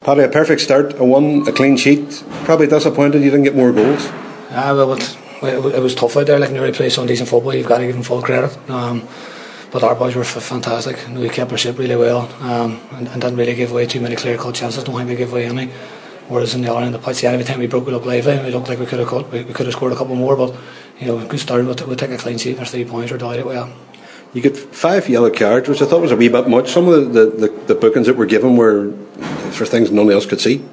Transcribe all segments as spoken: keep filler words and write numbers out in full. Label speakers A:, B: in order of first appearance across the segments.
A: Paddy, a perfect start, a one, a clean sheet. Probably disappointed you didn't get more goals.
B: Ah, well, it, it was tough out there. Like, Newry plays some decent football. You've got to give them full credit. Um, but our boys were f- fantastic. We kept our ship really well, um, and, and didn't really give away too many clear-cut chances. Don't think we gave away any. Whereas in the other end of the pitch, yeah, every time we broke, we looked lively. We looked like we could have cut. We, we could have scored a couple more, but you know, good start. We'll, t- we'll take a clean sheet. There's three points. We're delighted with that.
A: You get five yellow cards, which I thought was a wee bit much. Some of the, the, the bookings that were given were for things none else could see.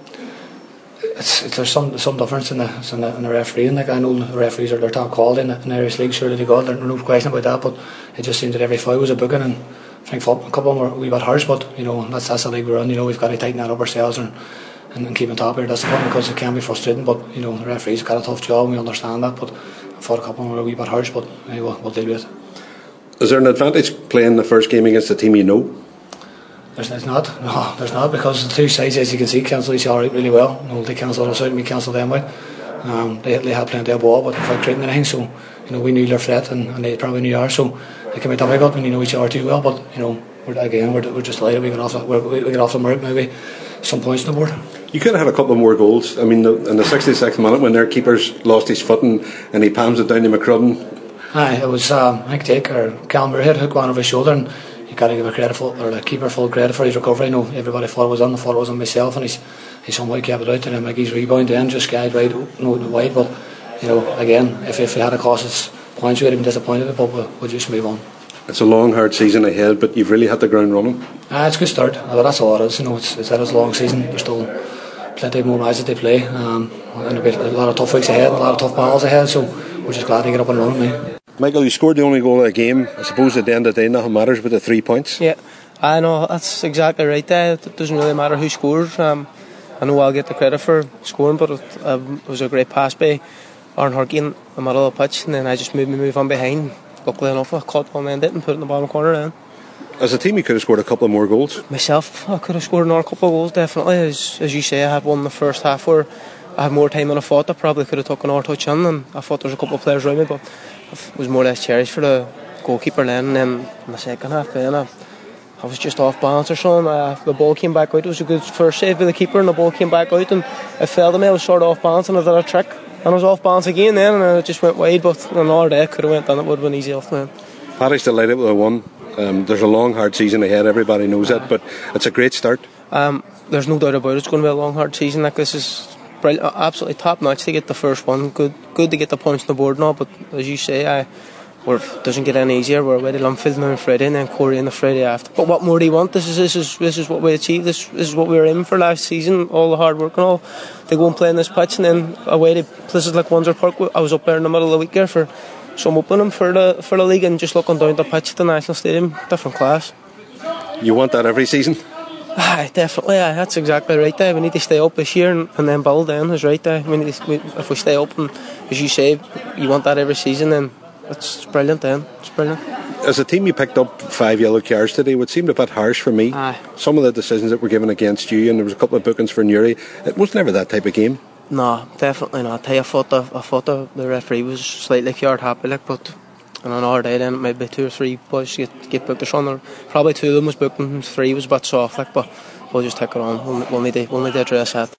B: It's, it's, there's some some difference in the, in the in the refereeing. Like, I know the referees are their top quality in the, in the Irish League. Surely they got, there's no question about that. But it just seemed that every foul was a booking, and I think a couple of them were a wee bit harsh. But you know, that's that's the league we're in. You know, we've got to tighten that up ourselves and and, and keep on top of our discipline, because it can be frustrating. But you know, the referees have got a tough job, and we understand that. But I thought a couple of them were a wee bit harsh. But anyway, we'll, we'll deal with it.
A: Is there an advantage playing the first game against a team you know?
B: There's, there's not, no, there's not, because the two sides, as you can see, cancel each other out really well. You know, they cancel us out and we cancel them out. Um, they, they had plenty of ball, but without creating anything. So, you know, we knew their threat, and, and they probably knew ours. So it can be difficult when you know each other too well. But you know, we're, again, we're, we're just delighted we got off. The, we're, we got off the mark, maybe some points on the board.
A: You could have had a couple of more goals. I mean, in the sixty-sixth minute, when their keeper's lost his footing and he palms it down to McCrudden.
B: Aye, it was um, I think Jake or Callum Moore had a hook one over his shoulder, and you got to give a credit for, or the keeper full credit for his recovery. You know, everybody thought it was on, I thought it was on myself, and he's he somehow kept it out, and then Mickey's rebound then just skied wide, no wide. But you know, again, if if we had a cost us points, we would have been disappointed, but we'll, we'll just move on.
A: It's a long, hard season ahead, but you've really hit the ground running.
B: Ah, it's a good start. Well, that's all it is. You know, it's it's, it's a long season. There's still plenty more matches to play, um, and a, bit, a lot of tough weeks ahead, a lot of tough battles ahead. So we're just glad to get up and running, mate.
A: Michael, you scored the only goal of the game. I suppose at the end of the day, nothing matters but the three points.
C: Yeah, I know, that's exactly right there. It doesn't really matter who scores. Um, I know I'll get the credit for scoring, but it, um, it was a great pass by Aaron Harkey in the middle of the pitch, and then I just moved me move on behind. Luckily enough, I caught one end it and put it in the bottom corner then.
A: As a team, you could have scored a couple of more goals.
C: Myself, I could have scored another couple of goals, definitely. As, as you say, I had one in the first half where I had more time than I thought. I probably could have taken another touch in, and I thought there was a couple of players around me, but it was more or less cherished for the goalkeeper then. And then in the second half, then I, I was just off balance or something. Uh, the ball came back out. It was a good first save by the keeper, and the ball came back out, and it fell to me. I was sort of off balance, and I did a trick, and I was off balance again then, and it just went wide. But another day, could have went down. It would have been easy off me.
A: Paddy's delighted with a one. Um, there's a long, hard season ahead. Everybody knows it, but it's a great start.
C: Um, there's no doubt about it. It's going to be a long, hard season. Like, this is brilliant, absolutely top notch to get the first one. Good, good to get the points on the board now. But as you say, I, we're, it doesn't get any easier. We're away to Lumfield now on Friday, and then Corey on the Friday after. But what more do you want? This is this is this is what we achieved. This, this is what we were aiming for last season. All the hard work and all. They go and play in this pitch, and then away to places like Windsor Park. I was up there in the middle of the week there for some opening for the for the league, and just looking down the pitch at the National Stadium, different class.
A: You want that every season?
C: Aye, definitely. Aye, that's exactly right there. We need to stay up this year and, and then build then. Is right there. We need to, we, if we stay up, and as you say, you want that every season, then it's brilliant. Then it's brilliant.
A: As a team, you picked up five yellow cards today, which seemed a bit harsh for me.
C: Aye.
A: Some of the decisions that were given against you, and there was a couple of bookings for Newry. It was never that type of game.
C: No, definitely not. I thought the I thought the, the referee was slightly card happy, like, but on another day then maybe two or three boys get get booked or something. Probably two of them was booked and three was a bit soft, like, but we'll just take it on. We'll, we'll need to we'll need to address that.